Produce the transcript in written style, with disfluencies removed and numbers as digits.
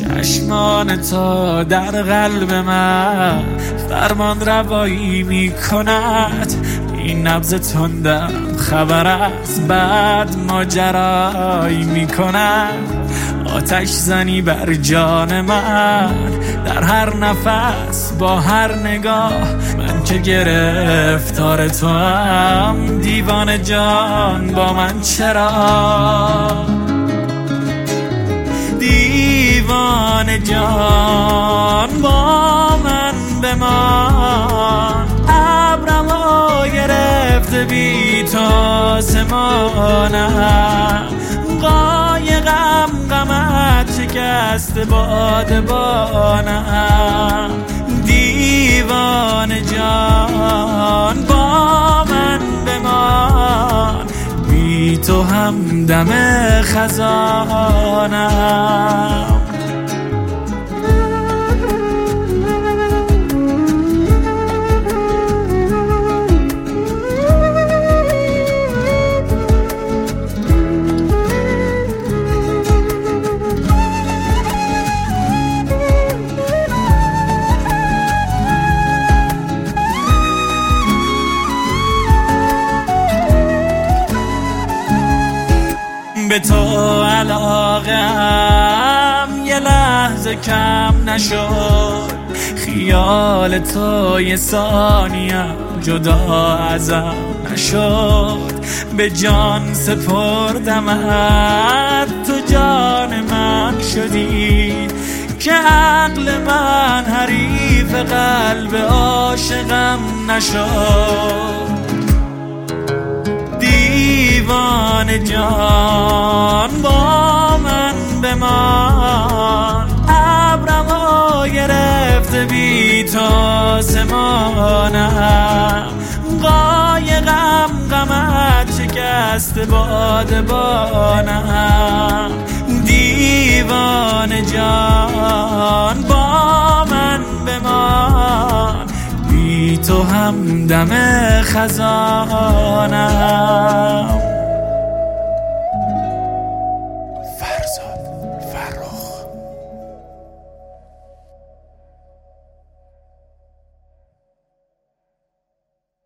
چشمان تو در قلب من فرمان روایی می کند. این نبض تندم خبر از بعد ماجرایی می کند. آتش زنی بر جان من در هر نفس با هر نگاه. من که گرفتار تو هم دیوانه جان با من چرا؟ دیوانه جان با من بمان. ابرمو گرفته بی تو آسمانم. قایقم غمت شکست بادبانم. دیوانه جان با من بمان. بی تو هم دم خزانم. به تو علاقم یه لحظه کم نشد. خیال تو یه ثانیم جدا ازم نشد. به جان سپردمت تو جان من شدی. که عقل من حریف قلب عاشقم نشد. دیوانه جان با من بمان. ابرمو گرفته بی تو آسمانم. قایقم غمت شکست بادبانم. دیوانه جان با من بمان. بی تو هم دم خزانم.